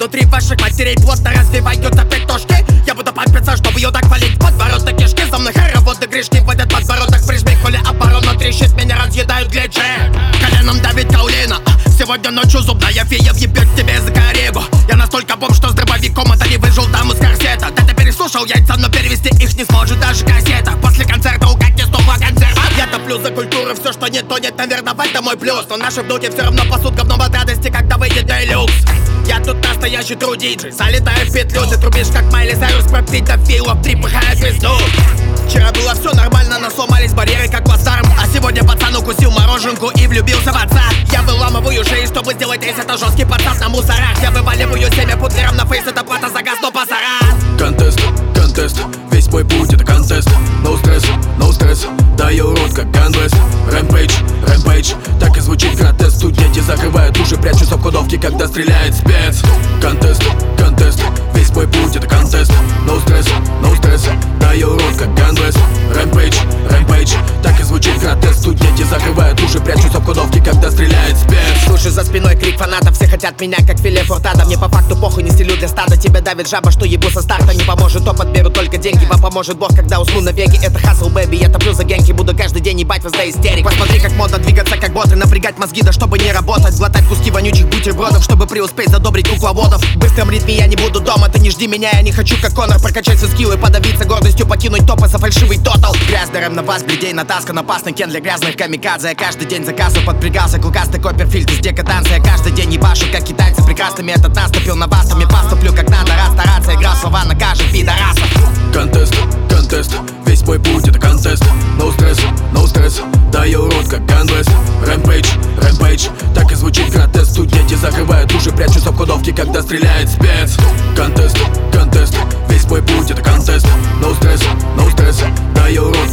Внутри ваших матерей плотно развиваются петушки. Я буду пампиться, чтобы ее так валить в подбородок кишки. За мной хороводы грешки в этот подбородок прижми. Коли оборона трещит, меня разъедают глечи. Коленом давит Каулина. Сегодня ночью зубная фея въебет тебе за корегу. Я настолько бомж, что с дробовиком отдали выжил там из корсета. Да ты переслушал яйца, но перевести их не сможет даже кассета. После концерта у Кати снова концерт. Я топлю за культуру, все, что не тонет, наверное, в этом мой плюс. Но наши внуки все равно пасут говном от радости, когда выйдет делюкс. Я тут настоящий трудиджи, залетаю в петлю. Ты трубишь, как Майли Сайрус про педофилов, три пыхая пизду. Вчера было все нормально, но сломались барьеры, как плацдарм. А сегодня пацан укусил мороженку и влюбился в отца. Я выламываю шею, чтобы сделать рейс, это жесткий подсад на мусорах. Я вываливаю семя путлером на фейс, это плата за газ, но пасара. Контест, контест, весь мой путь это контест. No стресс, да я урод как ганвес. Рэмпейдж, рэмпейдж, так и звучит гротеск. Тут дети закрывают уши, прячутся в кладовке, когда стреляет спец. Контест, контест, весь мой путь это контест. No стресс, да я урод как ганвес. Рэмпейдж, рэмпейдж, так и звучит гротеск. Тут дети закрывают уши, прячутся в кладовке, когда стреляет спец. Слушай за спиной крик фанатов, все хотят меня как филе фуртада. Мне по факту похуй, не стелю для стада. Тебя давит жаба, что ебу со старта. Не поможет опыт, беру только деньги. Вам поможет Бог, когда усну навеки. Это хасл, бэби, я топлю за генки. Буду каждый день ебать вас до истерик. Посмотри, как модно двигаться, как боты. Напрягать мозги, да чтобы не работать. Глотать куски вонючих бутербродов, чтобы преуспеть, задобрить кукловодов. В быстром ритме я не буду дома, ты не жди меня. Я не хочу, как Конор, прокачать все скиллы, подавиться гордостью, покинуть топы за фальшивый тотал. Грязный рэм на вас, бледей натаскан, опасный кен для грязных камикадзе. Я каждый день заказываю, подпрягался, клыкастый Копперфильд из декаданса. Я каждый день ебашу, как китайцы прекрасными. Этот наступил на вас, там я поступлю, как надо. Раз стараться, игра слова накажет пидорасов. Контест, контест, весь мой путь это контест. No стресс, да я урод как ганвес. Рэмпейдж, рэмпейдж, так и звучит гротеск. Тут дети закрывают уши, прячутся в кладовке, когда стреляет спец. Контест, контест, весь мой путь это контест. No стресс, да я урод